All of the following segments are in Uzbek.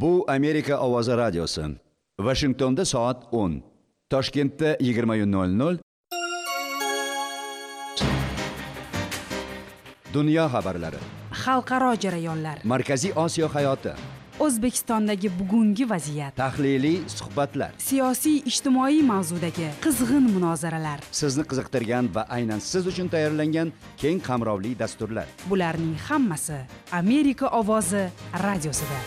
Bu Amerika Ovozi radiosi. Washingtonda soat 10. Toshkentda 20:00. Dunyo xabarlari. Xalqaro jarayonlar. Markaziy Osiyo hayoti. O'zbekistondagi bugungi vaziyat. Tahliliy suhbatlar. Siyosiy ijtimoiy mavzudagi qizg'in munozaralar. Sizni qiziqtirgan va aynan siz uchun tayyorlangan keng qamrovli dasturlar. Bularning hammasi Amerika Ovozi radiosida.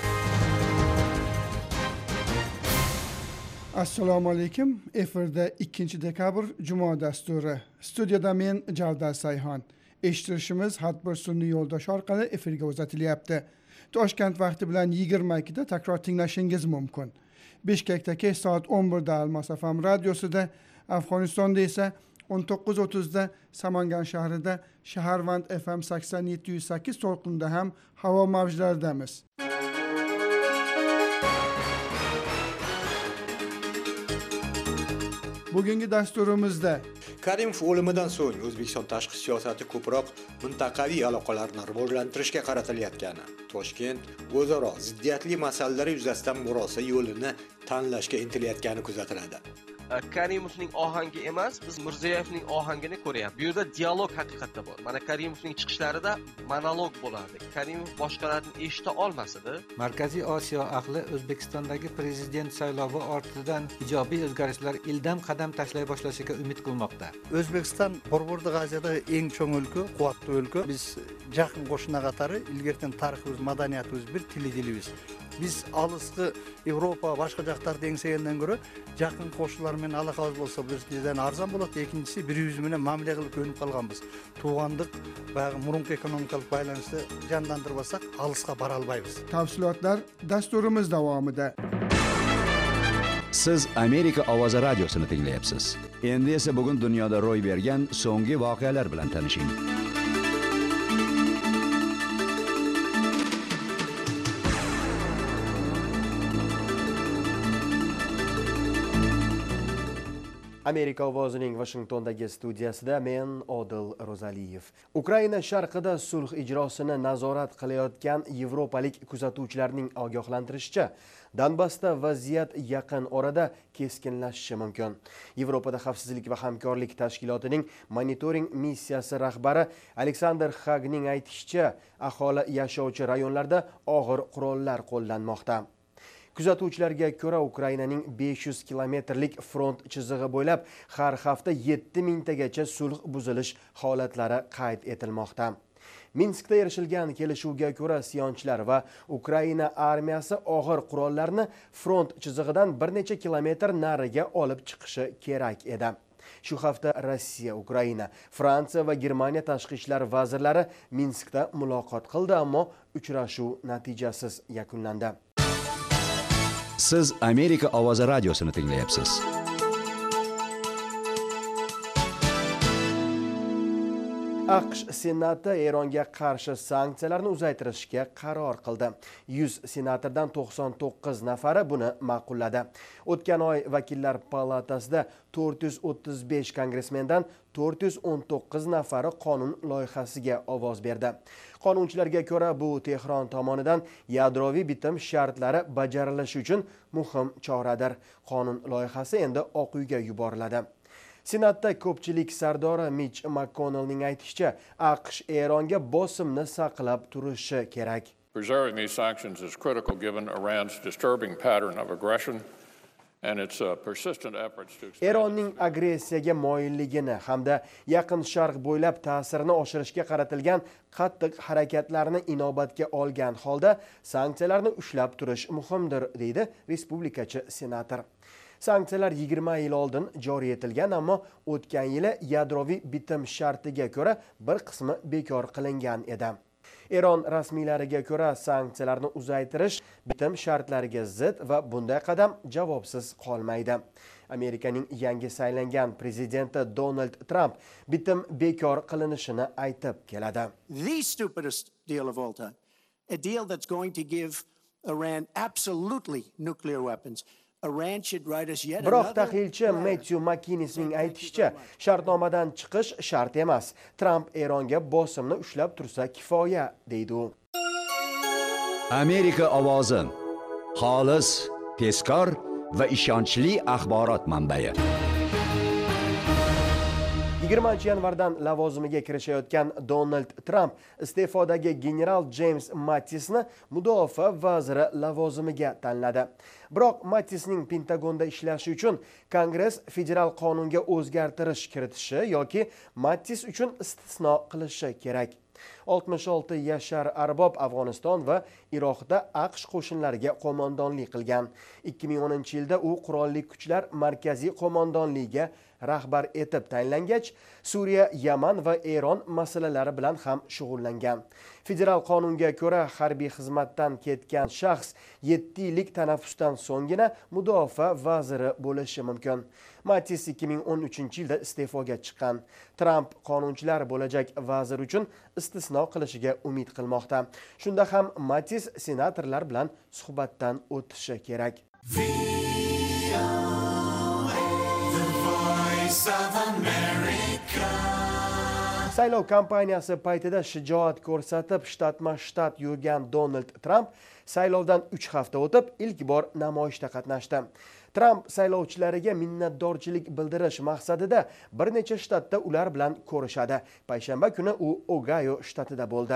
Assalomu alaykum. Efirda 2 dekabr Juma dasturi. Studiyada men Javdar Sayhon. Eshittirishimiz har sun'iy yo'ldosh orqali efirga uzatilyapti. Toshkent vaqti bilan 22 da takror tinglashingiz mumkin. Bishkekda kech soat 11 da Almos FM radiosida, Afg'onistonda esa 19:30 da Samangan shahrida Shaharvand FM 87.8 to'lqinida ham havo mavjlaridamiz. Bugungi dasturimizda Karimov o'limidan so'ng O'zbekiston tashqi siyosati ko'proq mintaqaviy aloqalarni rivojlantirishga qaratilayotgani, Toshkent o'zaro ziddiyatli masalalar yuzasidan murosa yo'lini tanlashga intilayotgani kuzatiladi. Karimovning ohangi emas, biz Mirziyoyevning ohangini ko'ryapmiz. Bu yerda dialog haqiqatda bor. Mana Karimovning chiqishlarida monolog bo'lardi. Karimov boshqalarni eshita olmasdi. Markaziy Osiyo ahli O'zbekistondagi prezident saylovi ortidan ijobiy o'zgarishlar ildam qadam tashlay boshlashiga umid qilmoqda. O'zbekiston Qorbo'rdi G'aziyadagi eng cho'ng o'lka, quvvatli o'lka. Biz yaqin qo'shnilar qatori ilgirdan tariximiz, madaniyatimiz bir tilimiz. Biz alisqi Yevropa boshqa joqlarda engsagandan ko'ra yaqin qo'shnilarмен aloqamiz bo'lsa bizdan arzon bo'ladi. Ikkinchisi 100 bilan ma'mila qilib ko'nib qolganmiz. Tuğandiq va murunqi ekonomik baylanishni jonlantirib olsak, alisqa bora olmaymiz. Tafsilotlar dasturimiz davomida. Siz Amerika Ovozi radiosini tinglayapsiz. Endi esa bugun dunyoda ro'y bergan so'nggi voqealar bilan tanishing. Amerika ovozining Washingtondagi studiyasida men Odil Rozaliyev. Ukraina sharqida sulh ijrosini nazorat qilayotgan yevropalik kuzatuvchilarning ogohlantirishicha, Donbassda vaziyat yaqin orada keskinlashishi mumkin. Yevropada xavfsizlik va hamkorlik tashkilotining monitoring missiyasi rahbari Alexander Hagning aytishicha, aholi yashovchi rayonlarda og'ir qurollar qo'llanmoqda. Kuzatuvchilarga ko'ra, Ukrainaning 500 kilometrlik front chizig'i bo'ylab har hafta 7000 tagacha sulh buzilish holatlari qayd etilmoqda. Minskda erishilgan kelishuvga ko'ra, isyonchilar va Ukraina armiyasi og'ir qurollarni front chizig'idan bir necha kilometr nariga olib chiqishi kerak edi. Shu hafta Rossiya, Ukraina, Fransiya va Germaniya tashqi ishlar vazirlari Minskda muloqot qildi, ammo uchrashuv natijasiz yakunlandi. Siz Amerika Ovozi radiosini tinglayapsiz. AQSh Senati Eronga qarshi sanksiyalarni uzaytirishga qaror qildi. 100 senatordan 99 nafari buni ma'qulladi. O'tgan oy vakillar palatasida 435 kongressmendan 419 nafari qonun loyihasiga ovoz berdi. Qonunchilarga ko'ra, bu Tehron tomonidan yadroviy bitim shartlari bajarilishi uchun muhim choradir. Qonun loyihasi endi Oq uyga yuboriladi. Senatda ko'pchilik sardori Mitch McConnellning aytishicha, AQSh Eronga bosimni saqlab turishi kerak. Preserving these sanctions is critical given Iran's disturbing pattern of aggression and its persistent efforts to Eronning agressiyaga moyilligini hamda Yaqin Sharq bo'ylab ta'sirini oshirishga qaratilgan qattiq harakatlarni inobatga olgan holda sanksiyalarni ushlab turish muhimdir, deydi respublikachi senator. Sanksiyalar 20 yil oldin joriy etilgan, ammo o'tgan yili yadroviy bitim shartiga ko'ra bir qismi bekor qilingan edi. Eron rasmiylariga ko'ra, sanksiyalarni uzaytirish bitim shartlariga zid va bunday qadam javobsiz qolmaydi. Amerikaning yangi saylangan prezidenti Donald Trump bitim bekor qilinishini aytib keladi. The stupidest deal of all time. A deal that's going to give Iran absolutely nuclear weapons. Biroq tahlilchi Matthew McInnesning aytishicha, shartnomadan chiqish shart emas. Trump Eronga bosimni ushlab tursa kifoya, deydi u. Amerika ovozi. xolis, tezkor va ishonchli axborot manbai. 20-yanvardan lavozimiga kirishayotgan Donald Trump iste'fodagi general James Mattisni mudofaa vaziri lavozimiga tanladi. Biroq Mattisning Pentagonda ishlashi uchun Kongress federal qonunga o'zgartirish kiritishi yoki Mattis uchun istisno qilishi kerak. 66 yashar arbob Afg'oniston va Iroqda AQSh qo'shinlariga qo'mondonlik qilgan. 2010-yilda u qurolli kuchlar markaziy qo'mondonligiga rahbar etib tayinlangach, Suriya, Yaman va Eron masalalari bilan ham shug'ullangan. Federal qonunga ko'ra harbiy xizmatdan ketgan shaxs 7 yillik tanaffusdan so'nggina mudofaa vaziri bo'lishi mumkin. Mattis 2013-yilda iste'foga chiqqan. Trump qonunchilar bo'lajak vazir uchun istisno qilishiga umid qilmoqda. Shunda ham Mattis senatorlar bilan suhbatdan o'tishi kerak. Saylov kampaniyasi paytida shijoat ko'rsatib, shtatma-shtat yurgan Donald Trump saylovdan 3 hafta o'tib ilk bor namoyishda qatnashdi. Trump saylovchilariga minnatdorchilik bildirish maqsadida bir necha shtatda ular bilan ko'rishadi. Payshanba kuni u Ogayo shtatida bo'ldi.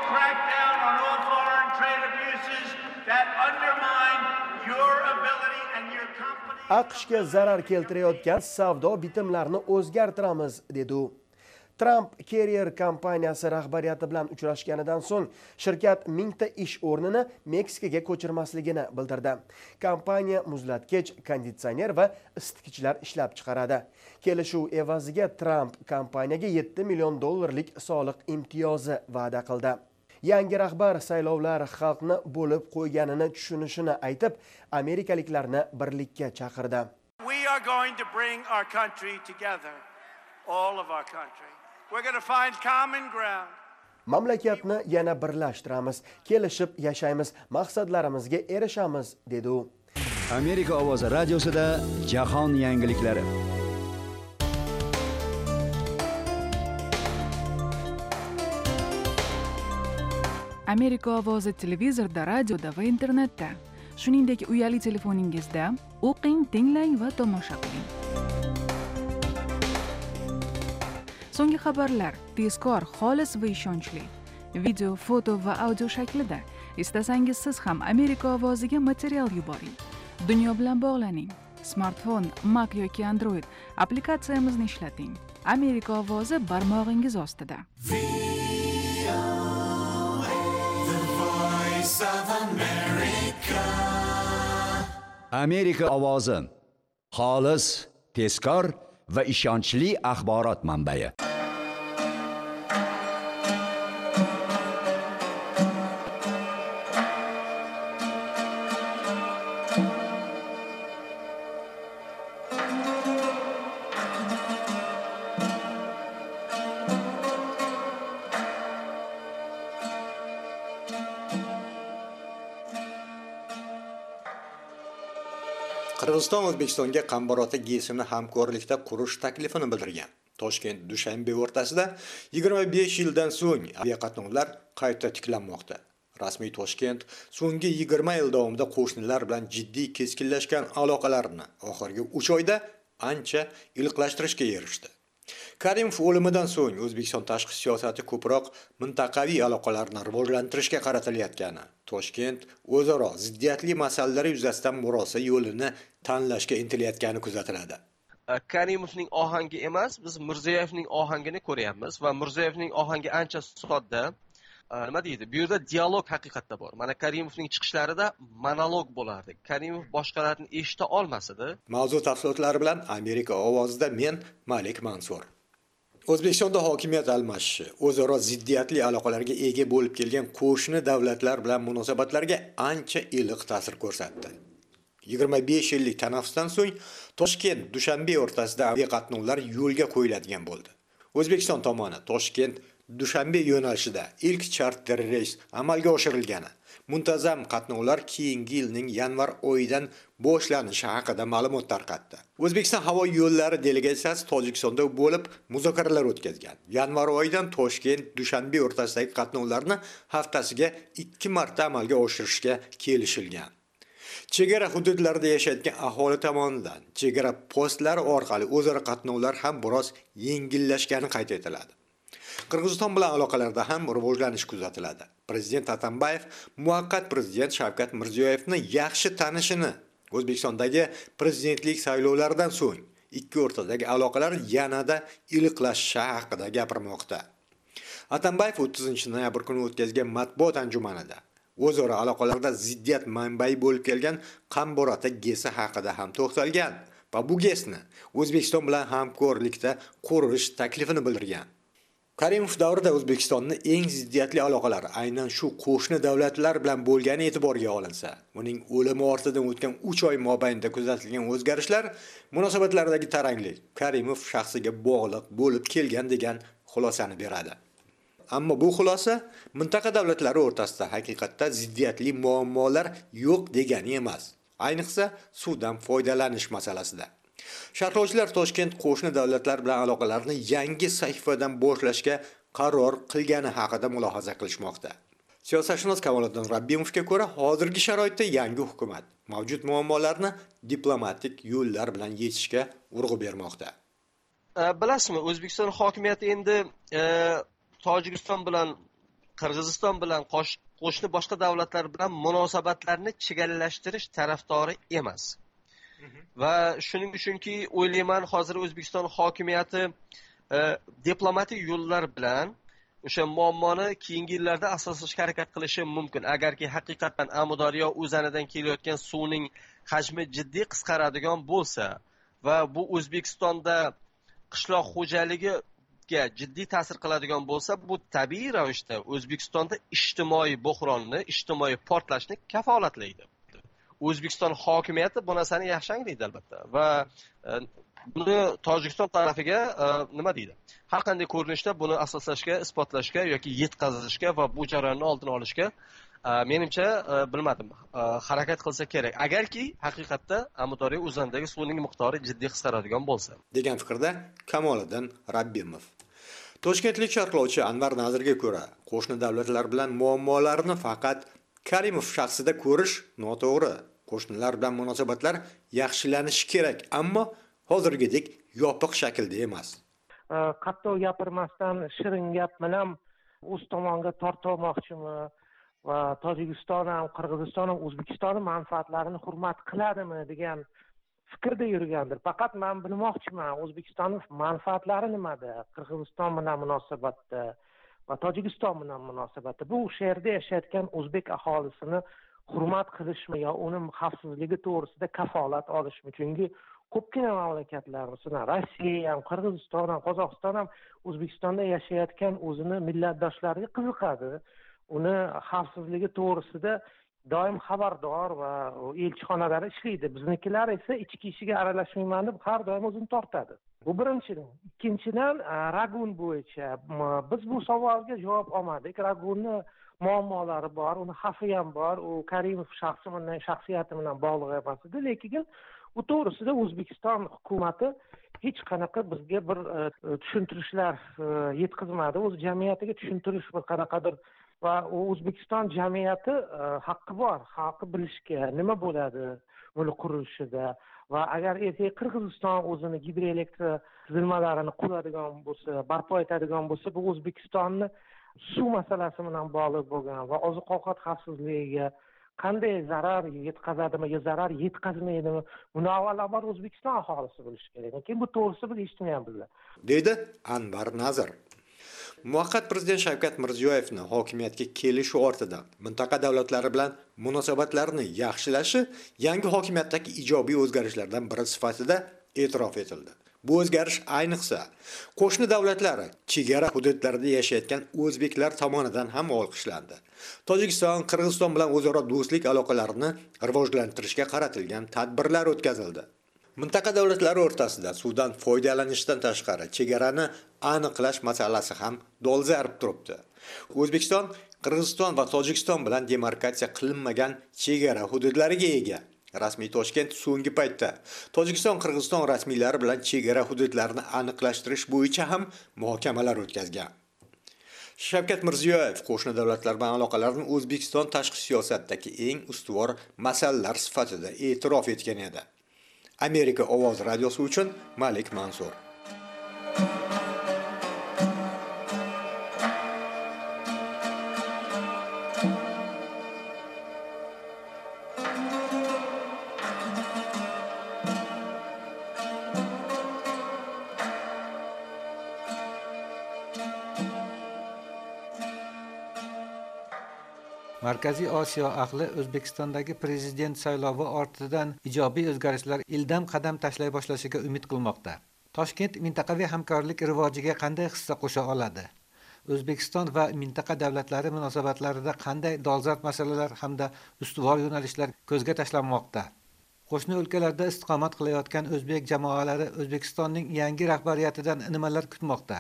AQShga zarar keltirayotgan savdo bitimlarini o'zgartiramiz, dedi u. Trump Carrier kompaniyasi rahbariyati bilan uchrashganidan so'ng shirkat 1000 ta ish o'rnini Meksikaga ko'chirmasligini bildirdi. Kompaniya muzlatkich, konditsioner va isitgichlar ishlab chiqaradi. Kelishuv evaziga Trump kompaniyaga $7 million soliq imtiyozi va'da qildi. Yangi rahbar saylovlar xalqni bo'lib qo'yganini tushunishini aytib, amerikaliklarni birlikka chaqirdi. We are going to bring our country together, all of our country. We're going to find common ground. Mamlakatni yana birlashtiramiz, kelishib yashaymiz, maqsadlarimizga erishamiz, dedi u. Amerika ovozi radiosida jahon yangiliklari. Amerika ovozi televizorda, radioda va internetda. Shuningdek, uyali telefoningizda o'qing, tinglang va tomosha qiling. So'nggi xabarlar tezkor, xolis va ishonchli. Video, foto va audio shaklida. Istasangiz siz ham Amerika ovoziga material yuboring. Dunyo bilan bog'laning. Smartfon, Mac yoki Android applikatsiyamizni ishlating. Amerika ovozi barmog'ingiz ostida. Amerika ovozi. Xolis, tezkor va ishonchli axborot manbai. Qirg'iziston O'zbekistonga qambarota GESini hamkorlikda qurish taklifini bildirgan. Toshkent Dushanbe o'rtasida 25 yildan so'ng aviaqatnovlar qayta tiklanmoqda. Rasmiy Toshkent so'nggi 20 yil davomida qo'shnilar bilan jiddiy keskinlashgan aloqalarini oxirgi 3 oyda ancha iliqlashtirishga erishdi. Karimov o'limidan so'ng O'zbekiston tashqi siyosati ko'proq mintaqaviy aloqalarni rivojlantirishga qaratilayotgani, Toshkent o'zaro ziddiyatli masalalar yuzasidan murosa yo'lini tanlashga intilayotgani kuzatiladi. Karimovning ohangi emas, biz Mirziyoyevning ohangini ko'ryapmiz va Mirziyoyevning ohangi ancha sodda. Nima deydi? Bu yerda dialog haqiqatda bor. Mana Karimovning chiqishlarida monolog bo'lardi. Karimov boshqalarni eshita olmasdi. Mavzu tafsilotlari bilan Amerika ovozida men Malik Mansur. O'zbekistonda hokimiyat almashishi o'zaro ziddiyatli aloqalarga ega bo'lib kelgan qo'shni davlatlar bilan munosabatlarga ancha iliq ta'sir ko'rsatdi. 25 yillik tanaffusdan so'ng Toshkent Dushanbe o'rtasida aviaqatnovlar yo'lga qo'yiladigan bo'ldi. O'zbekiston tomoni Toshkent Dushanbe yo'nalishida ilk charter reys amalga oshirilgani, muntazam qatnovlar keyingi yilning yanvar oyidan boshlanishi haqida ma'lumot tarqatdi. O'zbekiston havo yo'llari delegatsiyasi Tojikistonda bo'lib muzokaralar o'tkazgan. Yanvar oyidan Toshkent Dushanbe o'rtasidagi qatnovlarni haftasiga 2 marta amalga oshirishga kelishilgan. Chegara hududlarida yashayotgan aholi tomonidan chegara postlari orqali o'zaro qatnovlar ham biroz yengillashgani qayd etiladi. Qirg'iziston bilan aloqalarda ham rivojlanish kuzatiladi. Prezident Atambayev muvaqqat prezident Shavkat Mirziyoyevni yaxshi tanishini, O'zbekistondagi prezidentlik saylovlaridan so'ng ikki o'rtadagi aloqalar yanada iliqlashishi haqida gapirmoqda. Atambayev 30-noyabr kuni o'tkazgan matbuot anjumanida o'zaro aloqalarda ziddiyat manbai bo'lib kelgan Qamborata GESi haqida ham to'xtalgan va bu GESni O'zbekiston bilan hamkorlikda qurish taklifini bildirgan. Karimov davrida O'zbekistonning eng ziddiyatli aloqalari aynan shu qo'shni davlatlar bilan bo'lgani e'tiborga olinsa, uning o'limi ortidan o'tgan 3 oy mobaynida kuzatilgan o'zgarishlar munosabatlardagi taranglik Karimov shaxsiga bog'liq bo'lib kelgan degan xulosani beradi. Ammo bu xulosa mintaqa davlatlari o'rtasida haqiqatda ziddiyatli muammolar yo'q degani emas. Ayniqsa suvdan foydalanish masalasida. Sharhlovchilar Toshkent qo'shni davlatlar bilan aloqalarni yangi sahifadan boshlashga qaror qilgani haqida mulohaza qilishmoqda. Siyosatshunos Kamoliddin Rabbimovga ko'ra, hozirgi sharoitda yangi hukumat mavjud muammolarni diplomatik yo'llar bilan yechishga urg'u bermoqda. Bilasizmi, O'zbekiston hokimiyati endi Tojikiston bilan, Qirg'iziston bilan qo'shni boshqa davlatlar bilan munosabatlarni chegallaштirish tarafdori emas. Va shuning uchunki o'ylayman, hozir O'zbekiston hokimiyati diplomatik yo'llar bilan o'sha muammoni keyingi yillarda asoslashga harakat qilishi mumkin. Agarki haqiqatan Amudaryo o'zanidan kelayotgan suvning hajmi jiddiy qisqaradigan bo'lsa va bu O'zbekistonda qishloq xo'jaligiga jiddiy ta'sir qiladigan bo'lsa, bu tabiiy ravishda O'zbekistonda ijtimoiy bo'hronni, ijtimoiy portlashni kafolatlaydi. O'zbekiston hokimiyati bu narsani yaxshi anglaydi albatta va buni Tojikiston tarafiga nima deydi? Har qanday ko'rinishda buni asoslashga, isbotlashga yoki yetkazishga va bu jarayonni oldini olishga menimcha bilmadim, harakat qilsa kerak. Agarki haqiqatda Amudaryo o'zanidagi suvning miqdori jiddiy qisqaradigan bo'lsa, degan fikrda Kamoliddin Rabbimov. Toshkentlik sharhlovchi Anvar Nazirga ko'ra, qo'shni davlatlar bilan muammolarni faqat Karimov shaxsida ko'rish noto'g'ri. Qo'shnilar bilan munosabatlar yaxshilanishi kerak, ammo hozirgidek yopiq shaklda emas. Qattiq gapirmasdan shirin gap bilan o'z tomonga tortmoqchimi va Tojikiston ham, Qirg'iziston ham O'zbekistonning manfaatlarini hurmat qiladimi degan fikrda yurgandir. Faqat men bilmoqchiman, O'zbekistonning manfaatlari nimada? Qirg'iziston bilan munosabatda va Tojikiston bilan munosabatda bu yerda yashayotgan o'zbek aholisini hurmat qilishmi yo uning xavfsizligi to'g'risida kafolat olishmi? Chunki ko'pgina mamlakatlar, masalan, Rossiya ham, Qirg'iziston ham, Qozog'iston ham O'zbekistonda yashayotgan o'zini millatdoshlariga qiziqadi. Uni xavfsizligi to'g'risida doim xabardor va elchixonalari ishlaydi. Biznikilar esa ichki ishiga aralashmayman deb har doim o'zini tortadi. Bu birinchidan. Ikkinchidan, Ragun bo'yicha biz bu savolga javob olmadik. Ragunni muammolari bor, uni xavfi ham bor. U Karimov shaxsi bilan, shaxsiyati bilan bog'liq emas edi, lekin u to'g'risida O'zbekiston hukumatı hech qanaqa bizga bir tushuntirishlar yetkazmadi. O'z jamiyatiga tushuntirish bir qanaqadir va O'zbekiston jamiyati haqqi bor, haqqi bilishga nima bo'ladi buni qurilishida va agar Qirg'iziston o'zini gidroelektr tizimlarini quradigan bo'lsa, barpo etadigan bo'lsa, bu O'zbekistonni suv masalasi bilan bog'liq bo'lgan va oziq-ovqat xavfsizligiga qanday zarar yetkazadimi yo zarar yetkazmaydimi, buni avvalambor O'zbekiston aholisi bilishi kerak. Lekin bu to'g'risida biz eshitmayapmiz, deydi Anvar Nazir. Muvaqqat prezident Shavkat Mirziyoyevni hokimiyatga kelishi ortidan mintaqa davlatlari bilan munosabatlarni yaxshilashi yangi hokimiyatdagi ijobiy o'zgarishlardan biri sifatida e'tirof etildi. Bu o'zgarish ayniqsa qo'shni davlatlari chegara hududlarida yashayotgan o'zbeklar tomonidan ham olqishlandi. Tojikiston, Qirg'iziston bilan o'zaro do'stlik aloqalarini rivojlantirishga qaratilgan tadbirlar o'tkazildi. Mintaqa davlatlari o'rtasida suvdan foydalanishdan tashqari chegarani aniqlash masalasi ham dolzarb turibdi. O'zbekiston, Qirg'iziston va Tojikiston bilan demarkatsiya qilinmagan chegara hududlariga ega. Rasmiy Toshkent so'nggi paytda Tojikiston, Qirg'iziston rasmiylari bilan chegara hududlarini aniqlashtirish bo'yicha ham muhokamalar o'tkazgan. Shavkat Mirziyoyev qo'shni davlatlar bilan aloqalarni O'zbekiston tashqi siyosatidagi eng ustuvor masalalar sifatida e'tirof etgan edi. Amerika ovoz radiosi uchun Malik Mansur. Markaziy Osiyo ahli O'zbekistondagi prezident saylovi ortidan ijobiy o'zgarishlar ildam qadam tashlay boshlashiga umid qilmoqda. Toshkent mintaqaviy hamkorlik rivojiga qanday hissa qo'sha oladi? O'zbekiston va mintaqa davlatlari munosabatlarida qanday dolzarb masalalar hamda ustuvor yo'nalishlar ko'zga tashlanmoqda? Qo'shni o'lkalarda istiqomat qilayotgan o'zbek jamoalari O'zbekistonning yangi rahbariyatidan nimalar kutmoqda?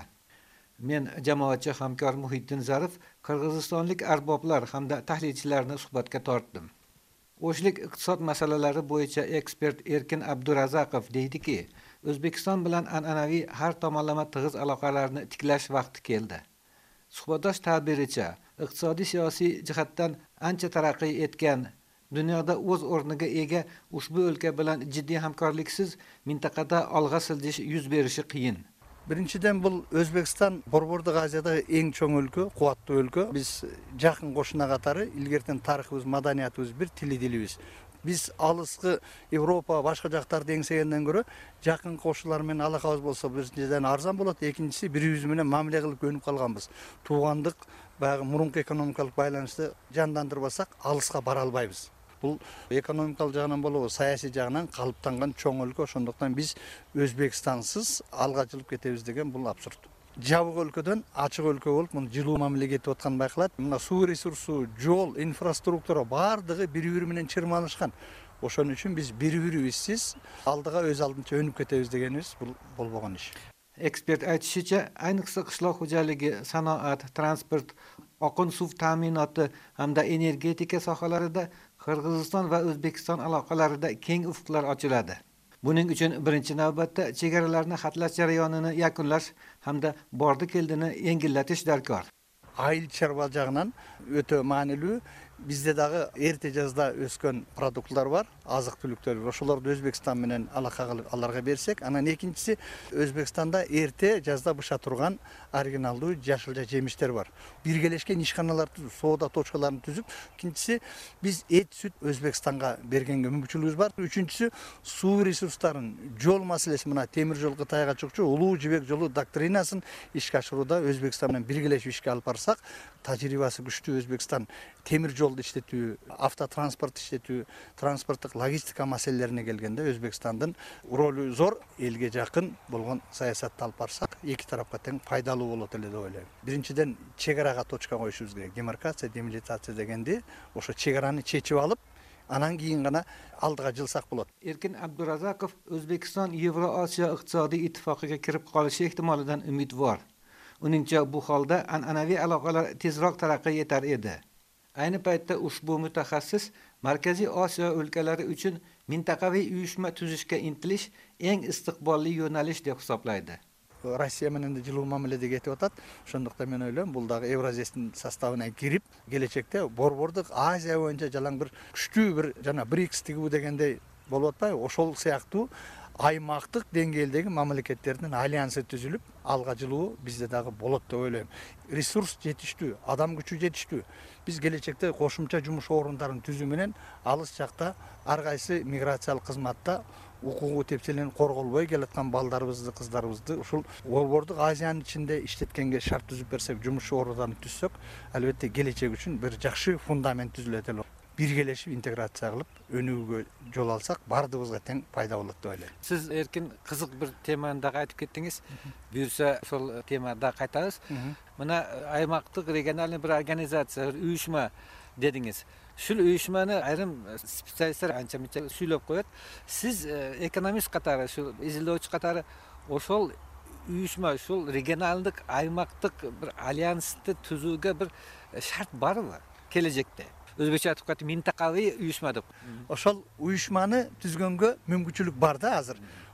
Men jamoatchi hamkor Muhiddin Zarif qirg'izistonlik arboblar hamda tahlilchilarni suhbatga tortdim. O'shlik iqtisod masalalari bo'yicha ekspert Erkin Abdurazaqov deydiki, O'zbekiston bilan an'anaviy har tomonlama tig'iz aloqalarni tiklash vaqti keldi. Suhbatdosh ta'biricha, iqtisodiy siyosiy jihatdan ancha taraqqiy etgan, dunyoda o'z o'rniga ega ushbu o'lka bilan jiddiy hamkorliksiz mintaqada olg'a siljish yuz berishi qiyin. Birinchidan bu O'zbekiston Borbordiq Aziyadagi eng cho'ng o'lka, quvvatli o'lka. Biz yaqin qo'shnilar қатары ilgirten tariximiz, madaniyatimiz bir, tili dilimiz. Biz alысқы Европа, башқа жақтарды еңсегенден көрі, жақын қосшылармен алақабыз болса, біріншіден арзан болады, екіншісі бір-бірімен мамиле қылып көніп қалғанбыз. Туғандық, мұрынғы экономикалық байланысты жандандырбасақ, алысқа бара албайбыз. Бұл экономикалық жағынан болуы, саяси жағынан қалыптанған чоң өлкө, ошондуктан біз Өзбекстансыз алға жылып кетебиз деген бұл абсурд. Жабық өлкөдөн ачык өлкө болуп, муну жылуу мамиле кетип аткан байкалат. Мына суу ресурсу, жол, инфраструктура бардыгы бири-бири менен чырмалышкан. Ошон үчүн биз бири-бирибизсиз алдыга өз алдынча өнүп кетебиз дегенибиз бул болбогон иш. Ekspert aytishicha, ayniqsa qishloq xo'jaligi, sanoat, transport, oqin suv ta'minoti hamda energetika sohalarida Qirg'iziston va O'zbekiston aloqalarida keng ufqlar ochiladi. Buning uchun birinchi navbatda chegaralarni xatlash jarayonini yakunlash hamda bordi-keldini yengillatish darkor. Айыл чарба жағынан өтө маанилүү. Bizde дагы эрте жазда өскөн продуктлар бар, азык түлүктөр. Ошолорду Өзбекстан менен алака кылып аларга берсек, анан экинчиси Өзбекстанда эрте жазда быша турган оригиналдуу жашылча жемиштер бар. Биргелешкен ишканалар түзүп, соода точкаларын түзүп, экинчиси биз эт сүт Өзбекстанга бергенге мүмкүнчүлүгүбүз бар. Үчүнчүсү суу ресурстарын, жол маселеси, мына темир жол Кытайга чыкчу, улуу жибек жолу доктринасын ишке ашырууда Өзбекстан менен биргелешип ишке алып барсак, тажрыйбасы күчтүү Өзбекстан темир жолду иштетүү, автотранспорт иштетүү, транспорттук логистика маселелерине келгенде Өзбекстандын ролу зор, элге жакын болгон саясатты алып барсак, эки тарапка тең пайдалуу болот эле деп ойлойм. Биринчиден чегарага точка коюшубуз керек. Демаркация, демилитация дегенди ошо чегараны чечип алып, анан кийин гана алдыга жылсак болот. Erkin Abdurazaqov O'zbekiston Yevroosiyo iqtisodiy ittifoqiga kirib qolishi ehtimolidan umidvor. Uningcha bu holda an'anaviy aloqalar tezroq taraqqiy etar edi. Ayni paytda ushbu mutaxassis Markaziy Osiyo o'lkalari uchun mintaqaviy uyushma tuzishga intilish eng istiqbolli yo'nalish deb hisoblaydi. Rossiya менен жылуу мамиледе кетип атат. Ошондуктан мен ойлойм, бул дагы Евразиянын составына кирип, келечекте Борбордук Азия боюнча жалаң бир күчтүү бир жана БРИКС тигүү дегендей болуп атпайбы? Ошол сыяктуу аймактык деңгээлдеги мамлекеттердин альянсы түзүлүп, алга жылуу бизде дагы болот деп ойлойм. Ресурс жетиштүү, адам күчү жетиштүү. Биз келечекте кошумча жумуш орундарын түзүү менен алыс жакта ар кайсы миграциялык кызматта укугу тепселенip корголбой келаткан балдарыбызды, кыздарыбызды ушул Борбордук Азиянын ичинде иштеткенге шарт түзүп берсек, жумуш орундарын түзсөк, албетте келечек үчүн бир жакшы фундамент түзүлөт эле. Биргелешип интеграция кылып, өнүгүүгө жол алсак, бардыгыбызга тең пайда болот деп ойлойм. Siz Erkin кызык бир теманы да айтып кеттиңиз. Буюрса, ошол темада кайтабыз. Мына аймактык региональный бир организация, uyushma дедиңиз. Шул uyushmаны айрым специалисттер анча-мынча сүйлөп коет. Siz экономист катары, шу изилдөөчү катары ошол uyushma, ушул регионалдык, аймактык бир альянсты түзүүгө бир шарт барбы келечекте? Өзбекче айтып кайтып, минтакавый uyushma деп. Ошол uyushmаны түзгөнгө мүмкүнчүлүк бар да азыр.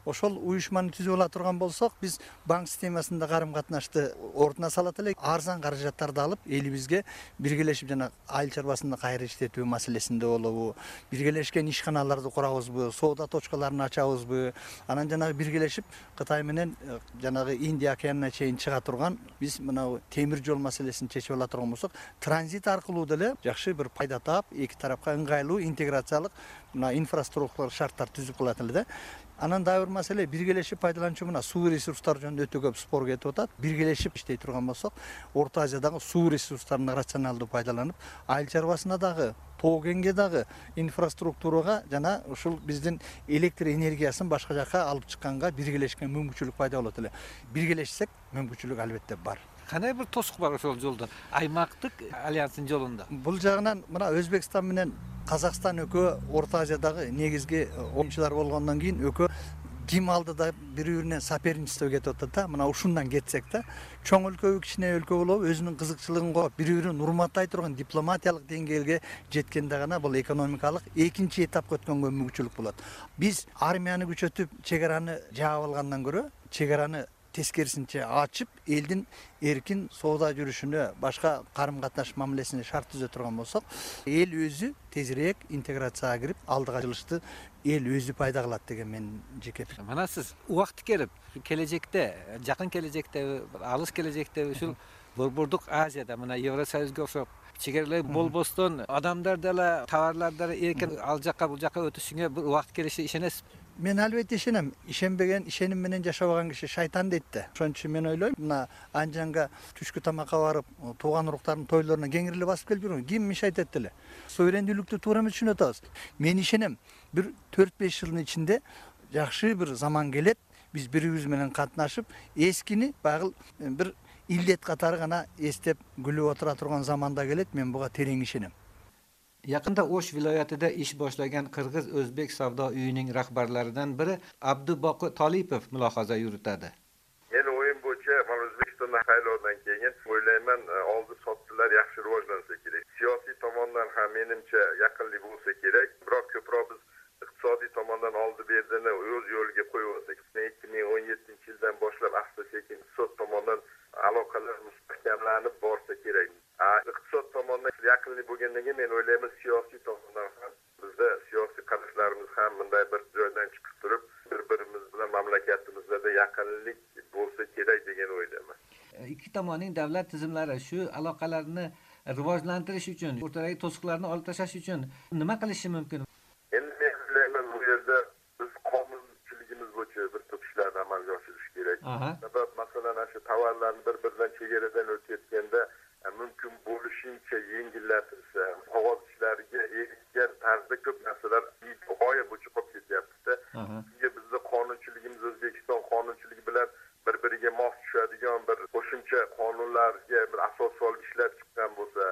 ошол уюшманы түзүп ала турган болсок, биз банк системасында карым-катнашты ордуна салат элек, арзан каражаттарды алып, элибизге биргелешип жана айыл чарбасында кайра иштетүү маселесинде болобу, биргелешкен ишканаларды курабызбы, соода точкаларын ачабызбы, анан жанагы биргелешип Кытай менен жанагы Индия океанына чейин чыга турган биз мына темир жол маселесин чечип ала турган болсок, транзит аркылуу деле жакшы бир пайда таап, эки тарапка ыңгайлуу интеграциялык мына инфраструктуралык шарттар түзүп кылат эле да. Анан дагы бир маселе биргелешип пайдаланчу мына суу ресурстары жөнүндө өтө көп спор кетип атат. Биргелешип иштей турган болсок, Орто Азиядагы суу ресурстарын рационалдуу пайдаланып, айыл чарбасына дагы, тоо кеңге дагы инфраструктурага жана ушул биздин электр энергиясын башка жакка алып чыкканга биргелешкен мүмкүнчүлүк пайда болот эле. Биргелешсек, мүмкүнчүлүк албетте бар. Кандай бир тосук бар ошол жолдо? Аймактык альянстын жолунда. Бул жагынан мына Өзбекстан менен Казакстан экөө Орто Азиядагы негизги оюнчулар болгондон кийин экөө ким алдыда бири-бирине соперничество кетип атат да. Мына ушундан кетсек да, чоң өлкө кичине өлкө болуп, өзүнүн кызыкчылыгын коюп, бири-бирин урматтай турган дипломатиялык деңгээлге жеткенде гана бул экономикалык экинчи этапка өткөнгө мүмкүнчүлүк болот. Биз армияны күчөтүп, чек араны жаап алгандан көрө, чек араны тескерисинче ачып, элдин эркин соода жүрүшүнө, башка карым-катнаш мамилесине шарт түзө турган болсок, эл өзү тезирээк интеграцияга кирип, алдыга жылышты эл өзү пайда кылат деген менин жеке пикирим. Мына сиз убакыт келип, келечекте, жакын келечекте, алыс келечекте ушул Борбордук Азияда мына Евросоюзга окшоп чегерлер болбостон адамдар деле, товарлар деле эркин ал жакка бул жакка өтүшүнгө бир убакыт келиши ишенесиз? Мен албетте ишенем. Ишенбеген, ишеним менен жашабаган киши шайтан дейт да. Ошон үчүн мен ойлойм, мына Анжанга түшкү тамакка барып, тууган уруктардын тойлоруна кеңириле басып келип жүргөн ким мишайт этти? Суверендүүлүктү туура эмес түшүнүп атабыз. Мен ишенем, бир 4-5 жылдын ичинде жакшы бир заман келет, биз бири-бирибиз менен катнашып, эскини багыл бир илдет катары гана эстеп күлүп отура турган заманда келет. Мен буга терең ишенем. Yaqında Osh viloyatida ish boshlagan Qirg'iz-O'zbek savdo uyining rahbarlaridan biri Abduboqi Tolipov mulohaza yuritadi. Men o'yim bo'yicha mana O'zbekistonda saylovdan keyin o'ylayman, oldi sotdilar yaxshi rivojlansa kerak. Siyosiy tomondan ham menimcha yaqinlik bo'lsa kerak. Biroq ko'proq biz iqtisodiy tomondan oldi berdini o'z yo'liga qo'yib olsak, 2017-yildan boshlab asta-sekin iqtisod tomondan aloqalar mustahkamlanib borsa kerak. Iqtisod tomondan yaqinlik bo'lgandan keyin men o'ylayman, siyosiy tomondan ham bizda siyosiy qarashlarimiz ham bunday bir joydan chiqib turib, bir-birimiz bilan mamlakatimizda yaqinlik bo'lsa kerak degan o'ylayman. Ikki tomonning davlat tizimlari shu aloqalarni rivojlantirish uchun, o'rtadagi to'siqlarni olib tashlash uchun nima qilishi mumkin? Endi men o'ylayman, bu yerda biz qonunchiligimiz bo'yicha bir to'p ishlarni amalga oshirish kerak. Sabab masalan, shu tovarlarni bir-biridan chegaradan o'tayotganda mumkin bo'lishincha yengillatsa, qog'oz ishlariga erishgan tarzda ko'p narsalar g'oya bo'yicha qolib ketyapti-da. Chunki bizda qonunchiligimiz O'zbekiston qonunchiligi bilan bir-biriga mos tushadigan bir qo'shimcha qonunlarga bir asos solib ishlab chiqqan bo'lsa,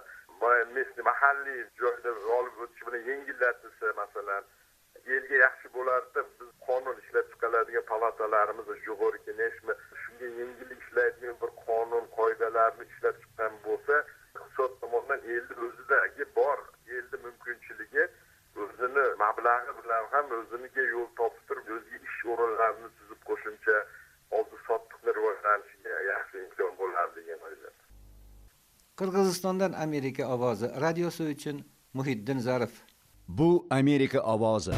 mahalliy joyda olib o'tish bilan yengillatsa, masalan, elga yaxshi bo'lardi. Biz qonun ishlab chiqaradigan palatalarimiz Yuqori Kengashmi shunga yengillik ishlaydigan bir qonun qoidalarni ishlab chiqqan bo'lsa, iqtisod tomonidan elni o'zidagi bor, elni mumkinchiligi o'zini mablag'i bilan ham o'ziniga yo'l topib turib, o'ziga ish o'rinlarini tuzib qo'shimcha oldi sotdiqni rivojlanishiga yaxshi imkon bo'lardi degan o'ylayman. Qirg'izistondan Amerika ovozi radiosi uchun Muhiddin Zarif. Bu Amerika ovozi.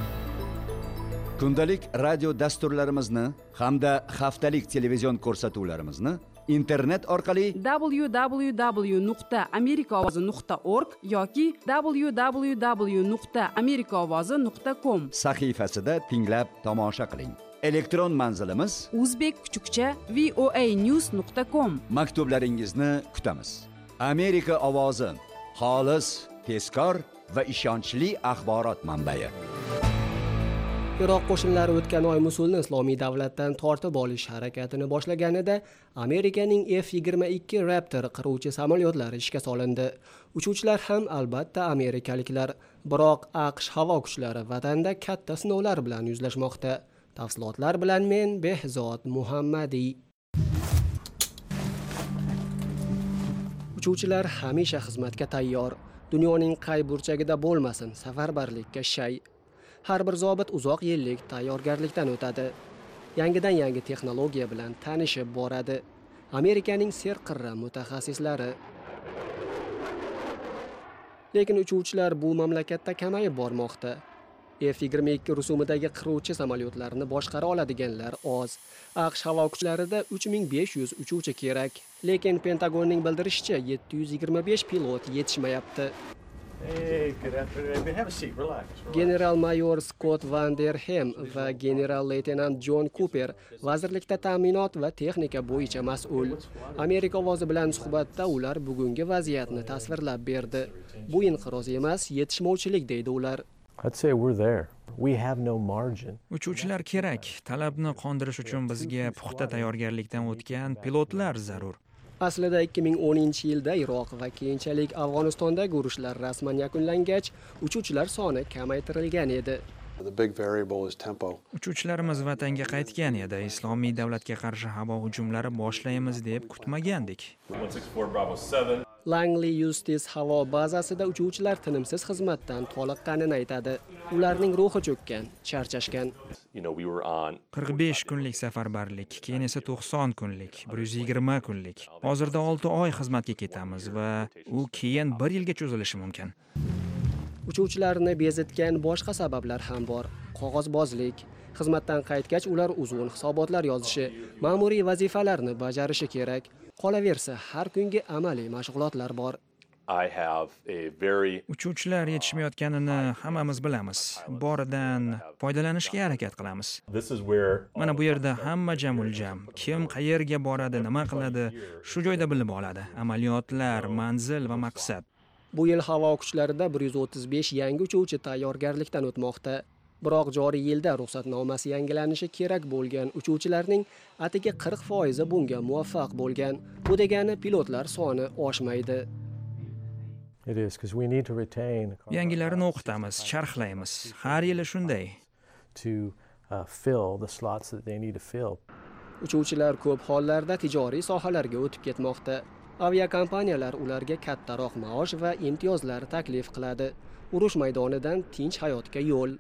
Kundalik radio dasturlarimizni hamda haftalik televizion ko'rsatuvlarimizni internet orqali www.amerikaovozi.org yoki www.amerikaovozi.com sahifasida tinglab tomosha qiling. Elektron manzilimiz uzbek_voanews.com. Maktublaringizni kutamiz. Amerika ovozi, xolis, tezkor va ishonchli axborot manbai. Iroq qo'shinlari o'tgan oy Mosulni islomiy davlatdan tortib olish harakatini boshlaganida Amerikaning F-22 Raptor qiruvchi samolyotlari ishga solindi. Uchuvchilar ham albatta amerikaliklar, biroq AQSh havo kuchlari vatanda katta sinovlar bilan yuzlashmoqda. Tafsilotlar bilan men Behzod Muhammadiy. Uchuvchilar hamisha xizmatga tayyor. Dunyoning qay burchagida bo'lmasin, safarbarlikka shay. Har bir zobit uzoq yillik tayyorgarlikdan o'tadi. yangidan yangi texnologiya bilan tanishib boradi. Amerikaning serqirra mutaxassislari. Lekin uchuvchilar bu mamlakatda kamayib bormoqda. F-22 rusumidagi qiruvchi samolyotlarni boshqara oladiganlar oz. AQSh havo kuchlarida 3500 uchuvchi kerak, lekin Pentagonning bildirishicha 725 pilot yetishmayapti. General-mayor Scott Van Der Hem va general-leytenant John Cooper vazirlikda ta'minot va texnika bo'yicha mas'ul. Amerika ovozi bilan suhbatda ular bugungi vaziyatni tasvirlab berdi. Bu inqiroz emas, yetishmovchilik deydi ular. I'd say we're there. We have no margin. Uchuvchilar kerak. Talabni qondirish uchun bizga puxta tayyorgarlikdan o'tgan pilotlar zarur. Aslida 2010-yilda Iroq va keyinchalik Afg'onistondagi urushlar rasman yakunlangach, uchuvchilar soni kamaytirilgan edi. Uchuvchilarimiz vatanga qaytgan edi. Islomiy davlatga qarshi havo hujumlari boshlaymiz deb kutmagandik. Langley Eustis havo bazasida uchuvchilar tinimsiz xizmatdan toliqqanini aytadi. Ularning ruhi cho'kkan, charchashgan. 45 kunlik safarbarlik, keyin esa 90 kunlik, 120 kunlik. Hozirda 6 oy xizmatga ketamiz va u keyin 1 yilga cho'zilishi mumkin. Uchuvchilarni bezitgan boshqa sabablar ham bor. Qog'ozbozlik. Xizmatdan qaytgach ular uzun hisobotlar yozishi, ma'muriy vazifalarni bajarishi kerak. Qolaversa, har kungi amaliy mashg'ulotlar bor. Uchuvchilar yetishmayotganini hammamiz bilamiz. Boridan foydalanishga harakat qilamiz. Mana bu yerda hamma jam-uljam. Kim qayerga boradi, nima qiladi, shu joyda bilib oladi. Amaliyotlar, manzil va maqsad. Bu yil havo kuchlarida 135 yangi uchuvchi tayyorgarlikdan o'tmoqda. Biroq joriy yilda ruxsatnomasi yangilanishi kerak bo'lgan uchuvchilarning atigi 40% bunga muvaffaq bo'lgan. Bu degani pilotlar soni oshmaydi. Yangilarini o'qitamiz, sharhlaymiz. Har yili shunday. Uchuvchilar ko'p hollarda tijoriy sohalarga o'tib ketmoqda. Aviakompaniyalar ularga kattaroq maosh va imtiyozlar taklif qiladi. Urush maydonidan tinch hayotga yo'l.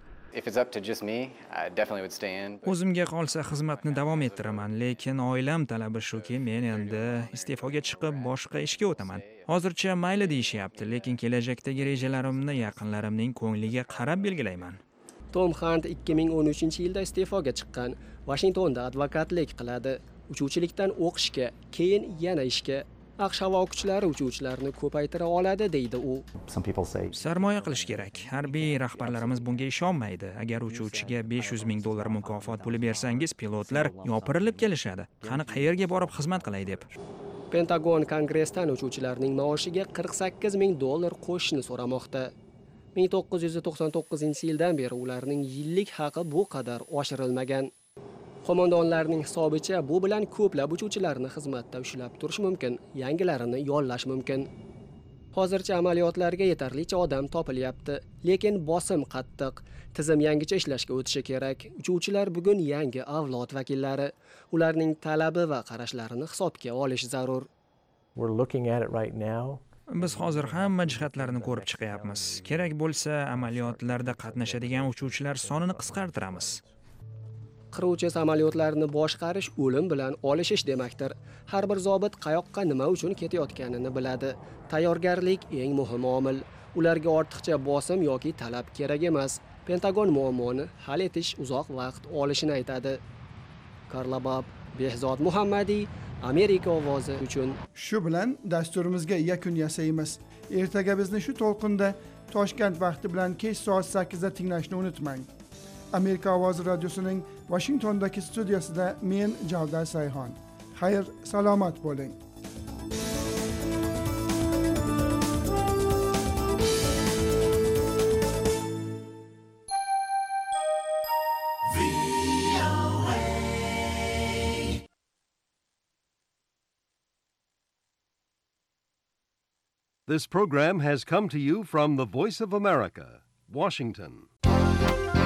O'zimga qolsa xizmatni davom ettiraman, lekin oilam talabi shuki, men endi iste'foga chiqib boshqa ishga o'taman. Hozircha mayli deyishyapti, lekin kelajakdagi rejalarimni yaqinlarimning ko'ngliga qarab belgilayman. Tom Hunt 2013-yilda iste'foga chiqqan. Washingtonda advokatlik qiladi. Uchuvchilikdan o'qishga, keyin yana ishga. AQSh havo kuchlari uchuvchilarni ko'paytira oladi deydi u. Sarmoya qilish kerak. Harbiy rahbarlarimiz bunga ishonmaydi. Agar uchuvchiga $500,000 mukofot puli bersangiz, pilotlar yopirilib kelishadi. Qani qayerga borib xizmat qilay deb. Pentagon Kongressdan uchuvchilarning maoshiga $48,000 qo'shishni so'ramoqda. 1999-yildan beri ularning yillik haqi bu qadar oshirilmagan. Qo'mondonlarning hisobicha bu bilan ko'plab uchuvchilarni xizmatda ushlab turish mumkin, yangilarini yollash mumkin. Hozircha amaliyotlarga yetarlicha odam topilyapti, lekin bosim qattiq. Tizim yangicha ishlashga o'tishi kerak. Uchuvchilar bugun yangi avlod vakillari. Ularning talabi va qarashlarini hisobga olish zarur. Biz hozir hamma jihatlarini ko'rib chiqyapmiz. Kerak bo'lsa, amaliyotlarda qatnashadigan uchuvchilar sonini qisqartiramiz. Qiruvchi samolyotlarni boshqarish o'lim bilan olishish demakdir. Har bir zobit qayoqqa nima uchun ketayotganini biladi. Tayyorgarlik eng muhim omil. Ularga ortiqcha bosim yoki talab kerak emas. Pentagon muammoni hal etish uzoq vaqt olishini aytadi. Karlabab, Behzod Muhammadiy, Amerika ovozi uchun. Shu bilan dasturimizga yakun yasaymiz. Ertaga bizni shu to'lqinda Toshkent vaqti bilan kech soat 8 da tinglashni unutmang. Amerika ovozi radiosining Washingtondagi studiyasida men Javdar Sayhon. Xayr, salomat bo'ling. This program has come to you from the Voice of America, Washington.